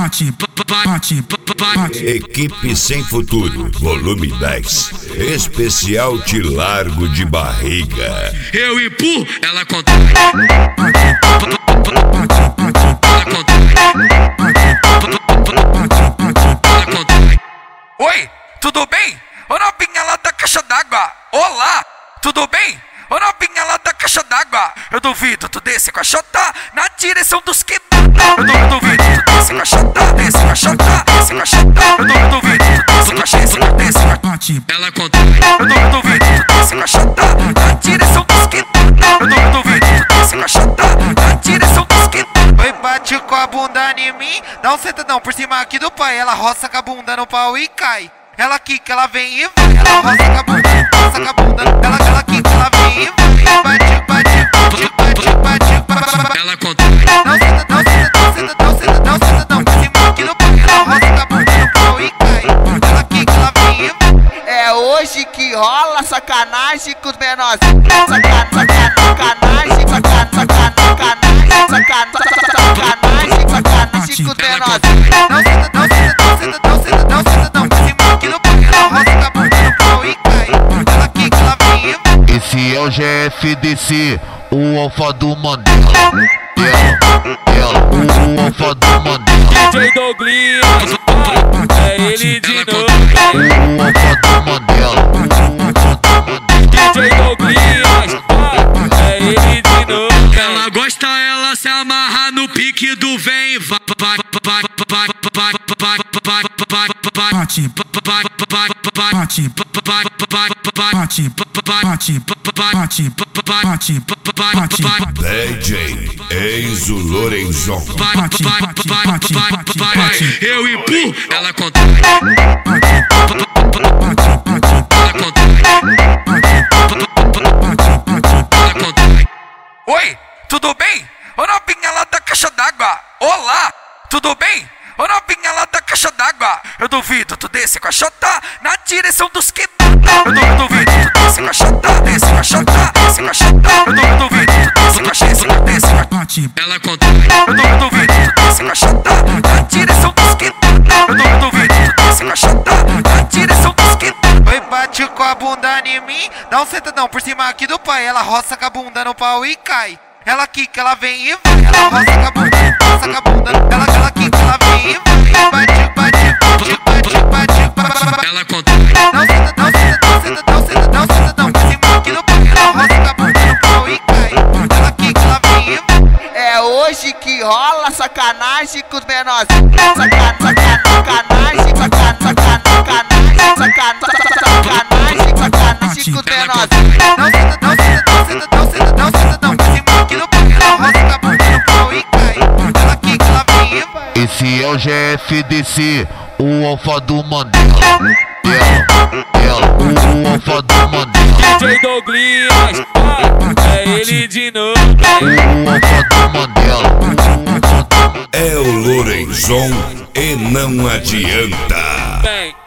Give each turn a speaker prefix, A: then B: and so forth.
A: Equipe Sem Futuro, volume 10. Especial Te Largo de Barriga.
B: Eu empurro, ela contrai.
C: Oi, tudo bem? Ô novinha lá da caixa d'água. Olá, tudo bem? Ô novinha lá da caixa d'água. Eu duvido tu desce com a chota na direção dos que Eu duvido tu desce com a chota, desce com a chota, desce com a chota. Eu duvido tu desce com a chota, desce com a
B: ela contrai.
C: Eu duvido tu desce com a chota na direção dos que Eu duvido tu desce com a chota na direção dos que Oi, bate com a bunda em mim, dá um sentadão por cima aqui do pai. Ela roça com a bunda no pau e cai. Ela quica, ela vem e vai. Ela roça com a bunda, roça com a bunda. Ela quica, ela vem e vai. Bate.
B: Ela contrai.
C: Não senta, por cima aqui do pai. Ela roça com a bunda no pau e cai. Ela quica, ela vem e vai.
D: É hoje que rola sacanagem com os menores. Sacanagem com os menores.
C: Não senta, por cima aqui do pai. Ela roça com a bunda no pau e cai. Ela quica, ela vem e vai.
E: Esse é o GFDC, o alfa do Mandela. O alfa do Mandela.
F: DJ Douglas, é ele de novo.
E: O alfa do Mandela.
F: DJ Douglas, é ele de novo.
B: Ela gosta, ela se amarra no pique do vem.
A: DJ Enzo Lorenzon.
B: Eu empurro, ela contrai.
C: Oi, tudo bem? Ô novinha lá da caixa d'água. Olá, tudo bem? Ô novinha lá da caixa d'água. Eu duvido tu desce com a chota na direção dos que Eu duvido tu desce com a chota, desce com a chota, desce com a chota. Eu duvido tu desce com a chota, desce com a
B: Ela contrai.
C: Eu duvido tu desce com a chota na direção dos que Eu duvido tu desce com a chota na direção dos que Oi, bate com a bunda em mim, dá um sentadão por cima aqui do pai. Ela roça com a bunda no pau e cai. Ela quica, ela vem e vai. Ela roça com a bunda, roça com a bunda. Ela quica, ela vem e vai. Bate.
B: Ela contrai.
C: Não senta, por cima aqui do pai. Ela roça com a bunda no pau e cai. Ela quica, ela vem e vai.
D: É hoje que rola sacanagem com os menores. Sacanagem com os menores.
C: Não senta, por cima aqui do pai. Ela roça com a bunda no pau e cai. Ela quica, ela vem e vai.
E: Esse é o GFDC, o alfa do Mandela. O alfa do Mandela.
F: DJ Douglas, é ele de novo.
E: O alfa do Mandela.
A: É o Lorenzon e não adianta.
F: Bem.